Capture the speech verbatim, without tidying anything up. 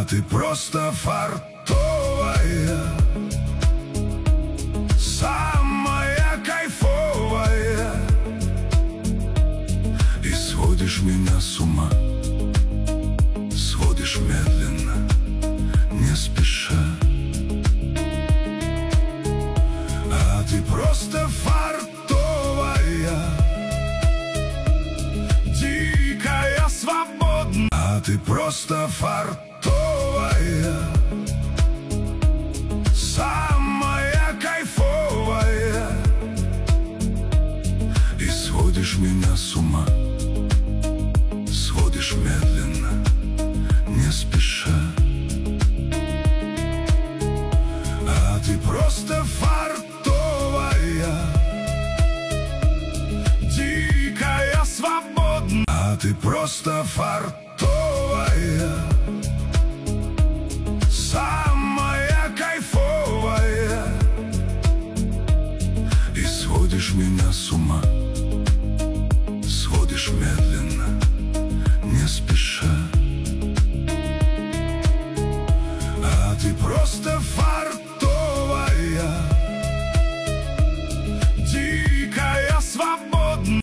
ты просто фартовая, самая кайфовая, и сводишь меня с ума, сводишь медленно, не спеша. А ты просто фартовая, дикая, свободная. А ты просто фартовая, самая кайфовая, и сводишь меня с ума, сводишь медленно, не спеша. А ты просто фартовая, дикая, свободная. А ты просто фартовая, самая кайфовая, и сводишь меня с ума, сводишь медленно.